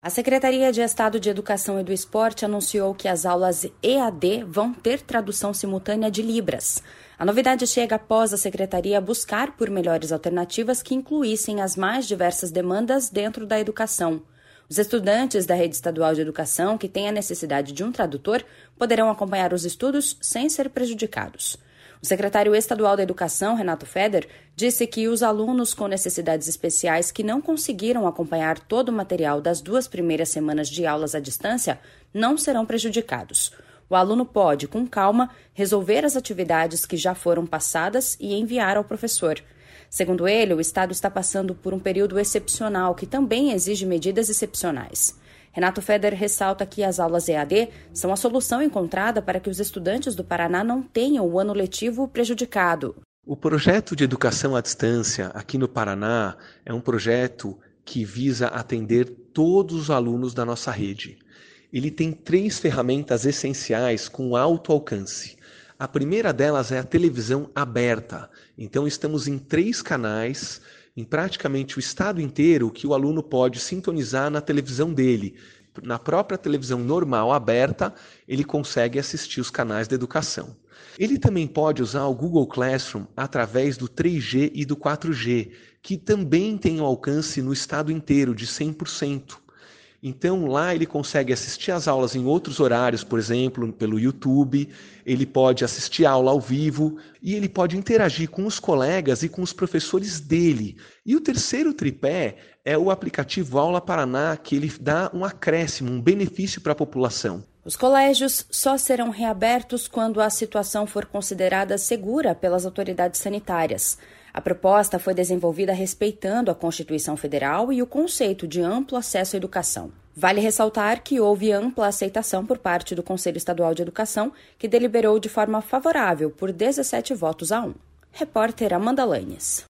A Secretaria de Estado de Educação e do Esporte anunciou que as aulas EAD vão ter tradução simultânea de Libras. A novidade chega após a Secretaria buscar por melhores alternativas que incluíssem as mais diversas demandas dentro da educação. Os estudantes da rede estadual de educação que têm a necessidade de um tradutor poderão acompanhar os estudos sem ser prejudicados. O secretário estadual da Educação, Renato Feder, disse que os alunos com necessidades especiais que não conseguiram acompanhar todo o material das 2 primeiras semanas de aulas à distância não serão prejudicados. O aluno pode, com calma, resolver as atividades que já foram passadas e enviar ao professor. Segundo ele, o Estado está passando por um período excepcional que também exige medidas excepcionais. Renato Feder ressalta que as aulas EAD são a solução encontrada para que os estudantes do Paraná não tenham o ano letivo prejudicado. O projeto de educação à distância aqui no Paraná é um projeto que visa atender todos os alunos da nossa rede. Ele tem 3 ferramentas essenciais com alto alcance. A primeira delas é a televisão aberta. Então estamos em 3 canais, em praticamente o estado inteiro, que o aluno pode sintonizar na televisão dele. Na própria televisão normal aberta, ele consegue assistir os canais da educação. Ele também pode usar o Google Classroom através do 3G e do 4G, que também tem um alcance no estado inteiro de 100%. Então lá ele consegue assistir às aulas em outros horários, por exemplo, pelo YouTube, ele pode assistir a aula ao vivo e ele pode interagir com os colegas e com os professores dele. E o terceiro tripé é o aplicativo Aula Paraná, que ele dá um acréscimo, um benefício para a população. Os colégios só serão reabertos quando a situação for considerada segura pelas autoridades sanitárias. A proposta foi desenvolvida respeitando a Constituição Federal e o conceito de amplo acesso à educação. Vale ressaltar que houve ampla aceitação por parte do Conselho Estadual de Educação, que deliberou de forma favorável por 17 votos a 1. Repórter Amanda Lanes.